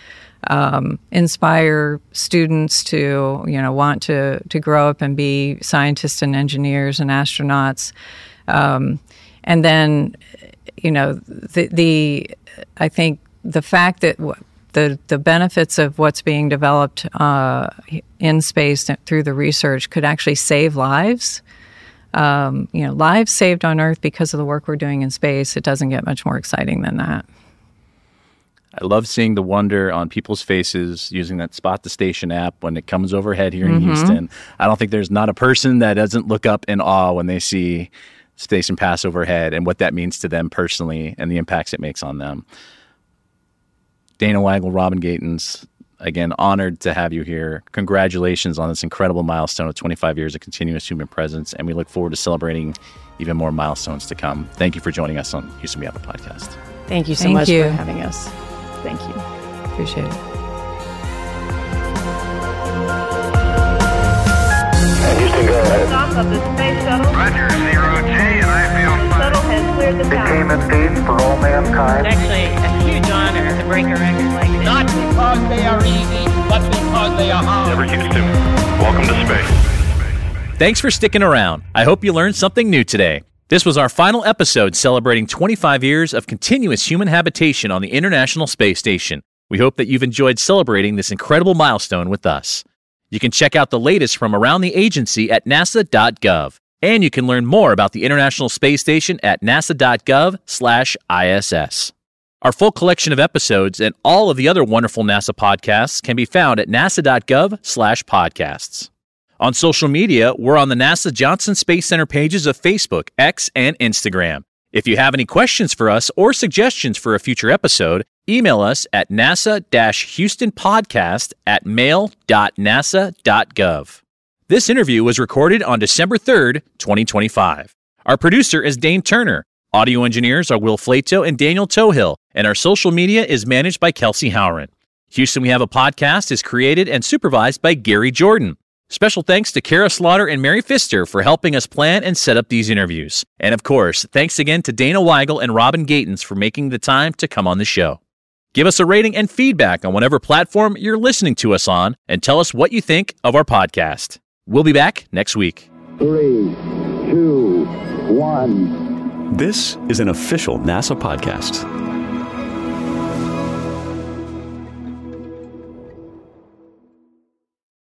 um, inspire students to, you know, want to, to grow up and be scientists and engineers and astronauts. Um, and then, you know, the, the I think the fact that w- the the benefits of what's being developed uh, in space through the research could actually save lives. Um, you know, lives saved on Earth because of the work we're doing in space. It doesn't get much more exciting than that. I love seeing the wonder on people's faces using that Spot the Station app when it comes overhead here in mm-hmm. Houston. I don't think there's not a person that doesn't look up in awe when they see station pass overhead and what that means to them personally and the impacts it makes on them. Dana Weigel, Robin Gatens, again, honored to have you here. Congratulations on this incredible milestone of twenty-five years of continuous human presence, and we look forward to celebrating even more milestones to come. Thank you for joining us on Houston Beyond the podcast. Thank you so Thank much you. for having us. Thank you. Appreciate it. Houston, go ahead. Stop of the space shuttle. Roger, zero J, and I feel fine. Shuttle has cleared the Became tower. a thief for all mankind. It's actually a huge honor to break a record like this. Not because they are easy, but because they are hard. Never Houston, welcome to space. Thanks for sticking around. I hope you learned something new today. This was our final episode celebrating twenty-five years of continuous human habitation on the International Space Station. We hope that you've enjoyed celebrating this incredible milestone with us. You can check out the latest from around the agency at nasa dot gov. And you can learn more about the International Space Station at nasa dot gov slash I S S. Our full collection of episodes and all of the other wonderful NASA podcasts can be found at nasa dot gov slash podcasts. On social media, we're on the NASA Johnson Space Center pages of Facebook, X, and Instagram. If you have any questions for us or suggestions for a future episode, email us at nasa houston podcast at mail dot nasa dot gov. This interview was recorded on December third, twenty twenty-five. Our producer is Dane Turner. Audio engineers are Will Flato and Daniel Tohill, and our social media is managed by Kelsey Howren. Houston We Have a Podcast is created and supervised by Gary Jordan. Special thanks to Kara Slaughter and Mary Pfister for helping us plan and set up these interviews. And of course, thanks again to Dana Weigel and Robin Gatens for making the time to come on the show. Give us a rating and feedback on whatever platform you're listening to us on, and tell us what you think of our podcast. We'll be back next week. Three, two, one. This is an official NASA podcast.